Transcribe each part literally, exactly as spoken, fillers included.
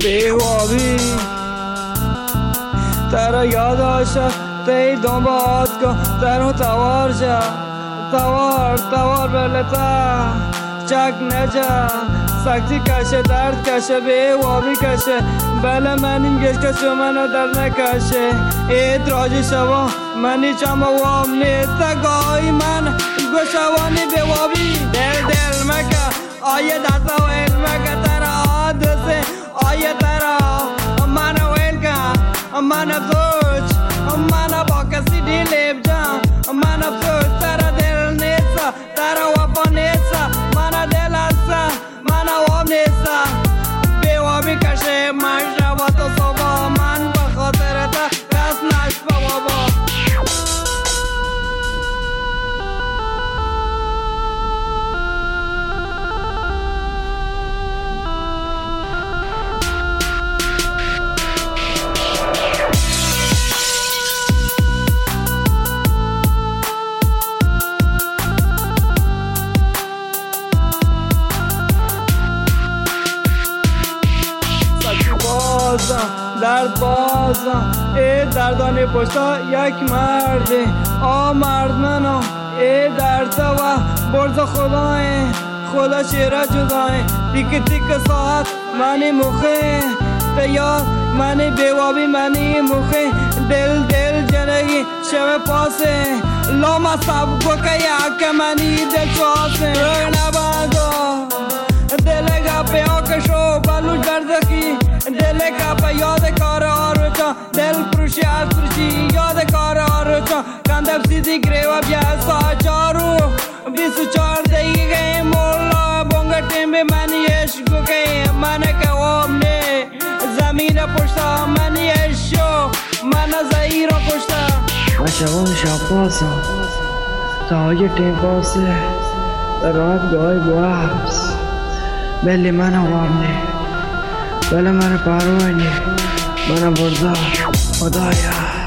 بیوابی ترا یاد آشه تی دنباد کن ترو توار جا توار توار بلتا چک نجا سکتی کشه درد کشه بیوابی کشه بله من این گش کشه منو در نکشه اید راجی شوا منی چما وام نیتا گاهی من گوشوانی بیوابی دل دل مکه آیه دستا ویل مکه ترا آدسه آیه ترا من ویل که من افزوچ من با کسی دیلیب جا من افزوچ ترا دل نیسا ترا وفا نیسا من دل هستا من وام نیسا بیوابی کشه من شوا تو صبح من بخاطر تا کس نشبه بابا درد بازم ای دردان پشتا یک مرده آ مرد منو ای درد و برز خدای خدا چیره جدای تیک تیک ساعت منی مخه تیار منی بیوابی منی مخه دل دل جنگی شب پاسه لاما سب گو که یک منی دل چواسه روی نبازا دل گا پیا کشو بلوش بردکی دل کا یاد کار آرچا دل پروشی از پروشی یاد کار آرچا کندب سیزی گریوا بیا ساچارو بیس و چار دقیقه مولا بونگا به منی عشقو که من که وامنه زمین پشتا منی عشقو من زهیر پشتا و شبان شباسا تا های تیم پاسه راه گای بوابس بلی من وامنه بله من پاروانی من برزا خدایا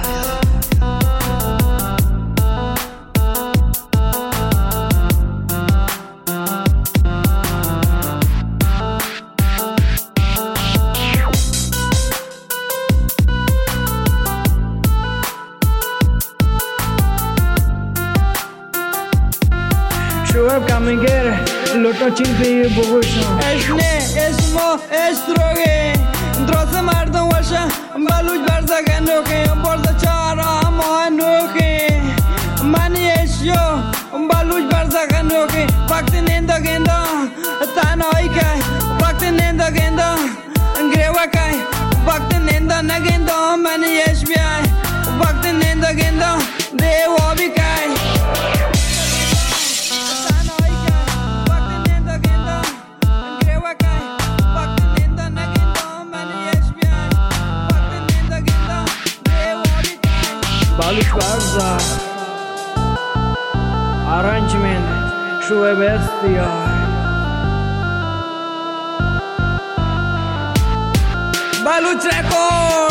شواب کامینگر لوٹو چین پی بگوشم اشنه اسمو استروگه دراز مردم وشه بلوچ برزگه نوخه برز چارا ماه نوخه منی اشیو بلوچ برزگه نوخه وقتی ننده گنده تنهایی که وقتی ننده گنده گریوه که وقتی ننده نگنده منی اش بیای وقتی ننده گنده دیوابی که Baluch Barza Arrangement Shue Bestia Baluch Record